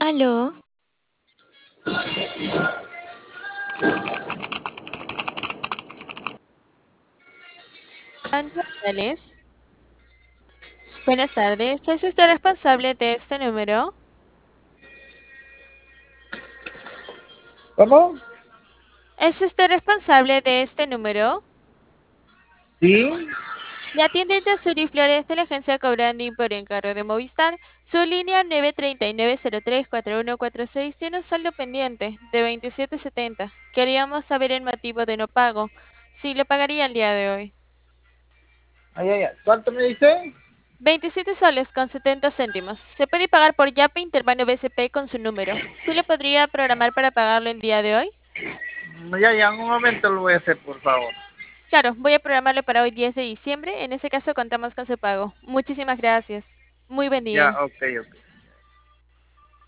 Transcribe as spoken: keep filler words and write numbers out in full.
Aló, Ángeles, buenas tardes. ¿Es usted responsable de este número? ¿Cómo? ¿Es usted responsable de este número? Sí. Le atiende Yasuri Flores de la agencia Cobrandi por encargo de Movistar. Su línea nueve tres nueve cero tres cuatro uno cuatro seis tiene un saldo pendiente de veintisiete setenta. Queríamos saber el motivo de no pago. Si lo pagaría el día de hoy. Ay, ay, ay. ¿Cuánto me dice? veintisiete soles con setenta céntimos. Se puede pagar por Yape Interbanco B C P con su número. ¿Sí le podría programar para pagarlo el día de hoy? Mm, Ya, ya, en un momento lo voy a hacer, por favor. Claro, voy a programarlo para hoy diez de diciembre. En ese caso contamos con su pago. Muchísimas gracias. Muy buen Ya, día. ok, ok.